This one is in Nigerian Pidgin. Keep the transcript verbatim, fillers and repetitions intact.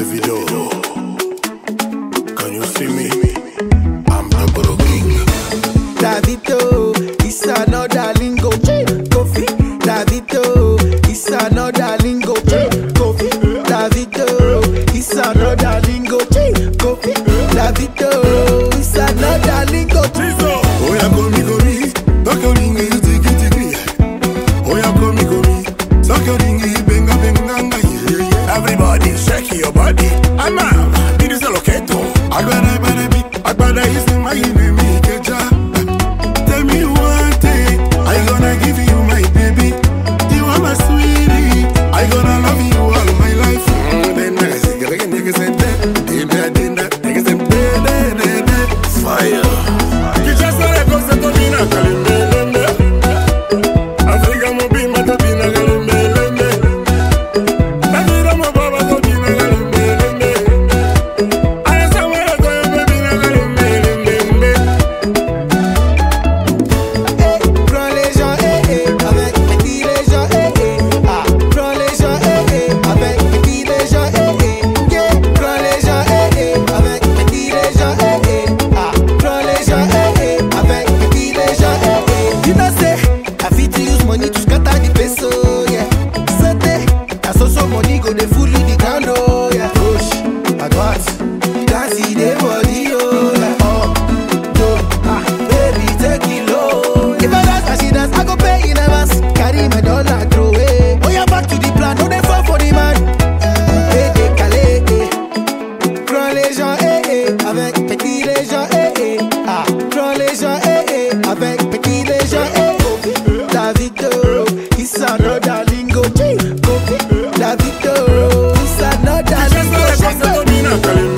Davido. Can you see me? I'm the Bro King. Davido, it's another lingo. Kofi, Davido, it's another lingo. Kofi, Davido, it's another lingo. Kofi, Davido, it's another lingo. Oh yeah, come me, come me. Talk your ring, you take it, take it. Oh yeah, come me, come me. Talk your ring, you benga, benga, yeah. Everybody, shake your body. I'm out. It is a locato. I better, I better be. I better is in my name, Keja. Tell me one thing. I gonna give you my baby. You are my sweetie. I gonna love you all my life. Then I say, get niggas and that. Dinner, dinner, niggas and that. Fire. You just want to go to the dinner, Kalimbe. Africa, mo be my dinner, Kalimbe. Africa, mo baba, go dinner, Kalimbe. I just want to go to the dinner, Kalimbe. Prends les gens, eh, eh, avec petit les gens, eh, eh. Ah, prends les gens, eh, eh, avec petit les gens, eh, eh. Yeah, prends les gens, eh, eh, avec petit les gens, eh, eh. Ah, prends les gens, eh, eh, avec petit les gens, eh, eh. You know say, I fit to use money to scatter the peso, yeah. So day, na so so money go dey full the ground, oh, yeah. Push, advance, dance in the body, oh, yeah. Oh, do, ah, baby, take it low. If I dance, I see dance, I go pay in advance. Carry my dollar, throw away. Oh, yeah, back to the plan, no, they fall for the man. Eh, eh, calé, eh. Prends les gens, eh, eh, avec petit les gens, eh, eh. Ah, prends les gens, eh, eh, avec petit les gens, eh, eh. Davido, it's another lingo. Kofi, Davido, it's another Just want to go to lingo. the dinner, Kalimbe.